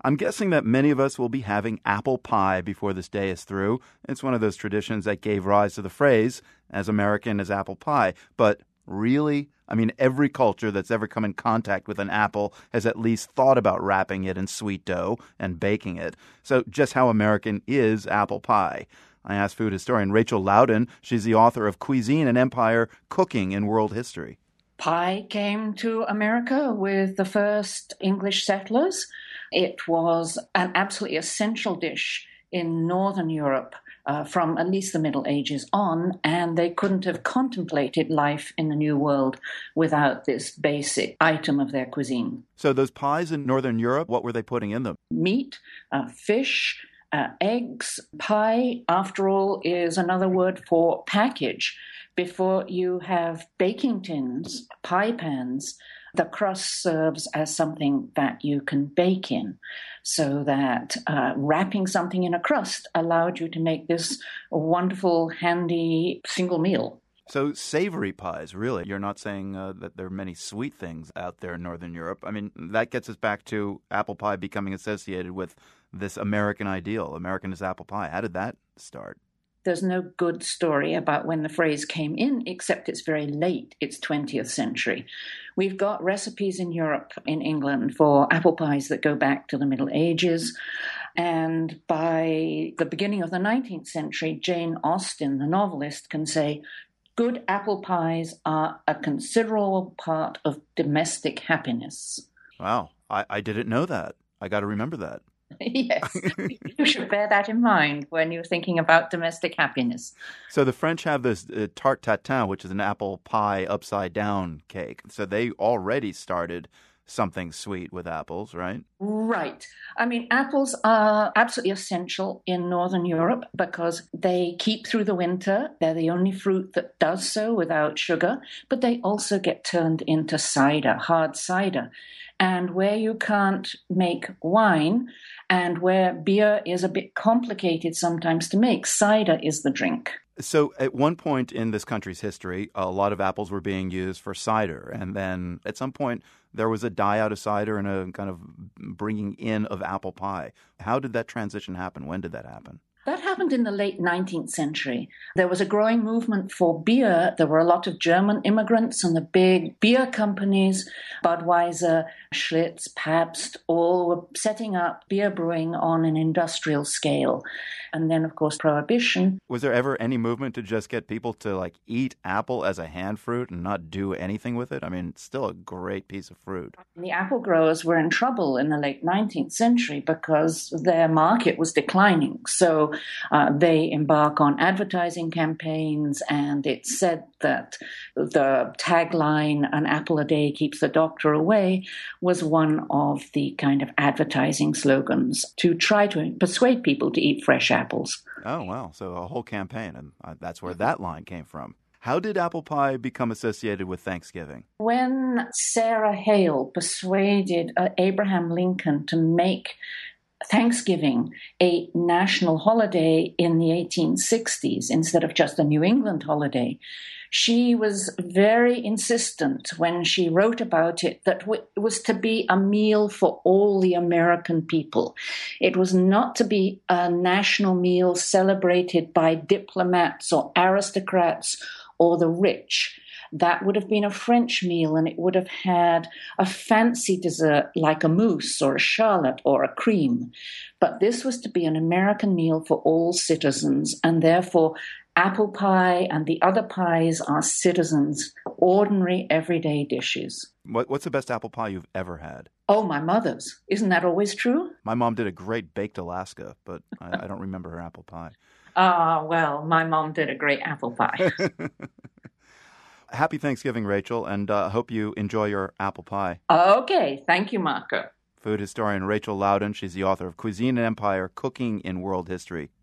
I'm guessing that many of us will be having apple pie before this day is through. It's one of those traditions that gave rise to the phrase, as American as apple pie. But really? I mean, every culture that's ever come in contact with an apple has at least thought about wrapping it in sweet dough and baking it. So just how American is apple pie? I asked food historian Rachel Loudon. She's the author of Cuisine and Empire, Cooking in World History. Pie came to America with the first English settlers. It was an absolutely essential dish in Northern Europe from at least the Middle Ages on, and they couldn't have contemplated life in the New World without this basic item of their cuisine. So those pies in Northern Europe, what were they putting in them? Meat, fish, eggs. Pie, after all, is another word for package. Before you have baking tins, pie pans, the crust serves as something that you can bake in, so that wrapping something in a crust allowed you to make this wonderful, handy single meal. So savory pies, really. You're not saying that there are many sweet things out there in Northern Europe. I mean, that gets us back to apple pie becoming associated with this American ideal. American is apple pie. How did that start? There's no good story about when the phrase came in, except it's very late. It's 20th century. We've got recipes in Europe, in England, for apple pies that go back to the Middle Ages. And by the beginning of the 19th century, Jane Austen, the novelist, can say, good apple pies are a considerable part of domestic happiness. Wow, I didn't know that. I got to remember that. Yes, you should bear that in mind when you're thinking about domestic happiness. So the French have this tarte tatin, which is an apple pie upside down cake. So they already started something sweet with apples, right? Right. I mean, apples are absolutely essential in Northern Europe because they keep through the winter. They're the only fruit that does so without sugar, but they also get turned into cider, hard cider. And where you can't make wine and where beer is a bit complicated sometimes to make, cider is the drink. So at one point in this country's history, a lot of apples were being used for cider. And then at some point, there was a die out of cider and a kind of bringing in of apple pie. How did that transition happen? When did that happen? That happened in the late 19th century. There was a growing movement for beer. There were a lot of German immigrants, and the big beer companies, Budweiser, Schlitz, Pabst, all were setting up beer brewing on an industrial scale. And then, of course, Prohibition. Was there ever any movement to just get people to eat apple as a hand fruit and not do anything with it? I mean, it's still a great piece of fruit. The apple growers were in trouble in the late 19th century because their market was declining. So they embark on advertising campaigns, and it's said that the tagline, "An apple a day keeps the doctor away," was one of the kind of advertising slogans to try to persuade people to eat fresh apples. Oh, wow. So a whole campaign, and that's where that line came from. How did apple pie become associated with Thanksgiving? When Sarah Hale persuaded Abraham Lincoln to make Thanksgiving a national holiday in the 1860s instead of just a New England holiday, she was very insistent when she wrote about it that it was to be a meal for all the American people. It was not to be a national meal celebrated by diplomats or aristocrats or the rich. That would have been a French meal, and it would have had a fancy dessert like a mousse or a charlotte or a cream. But this was to be an American meal for all citizens, and therefore apple pie and the other pies are citizens' ordinary, everyday dishes. What's the best apple pie you've ever had? Oh, my mother's. Isn't that always true? My mom did a great baked Alaska, but I don't remember her apple pie. Well, my mom did a great apple pie. Happy Thanksgiving, Rachel, and hope you enjoy your apple pie. Okay. Thank you, Marco. Food historian Rachel Loudon. She's the author of Cuisine and Empire, Cooking in World History.